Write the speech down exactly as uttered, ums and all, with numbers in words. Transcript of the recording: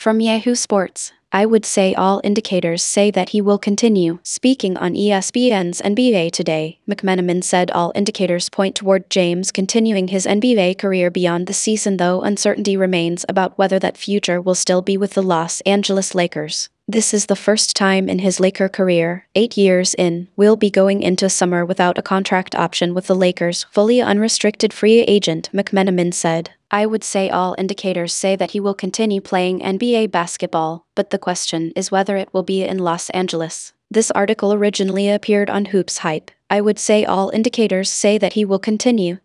From Yahoo Sports, I would say all indicators say that he will continue. Speaking on E S P N's N B A Today, McMenamin said all indicators point toward James continuing his N B A career beyond the season, though uncertainty remains about whether that future will still be with the Los Angeles Lakers. This is the first time in his Laker career, eight years in, we'll be going into summer without a contract option with the Lakers, fully unrestricted free agent, McMenamin said. I would say all indicators say that he will continue playing N B A basketball, but the question is whether it will be in Los Angeles. This article originally appeared on Hoops Hype. I would say all indicators say that he will continue.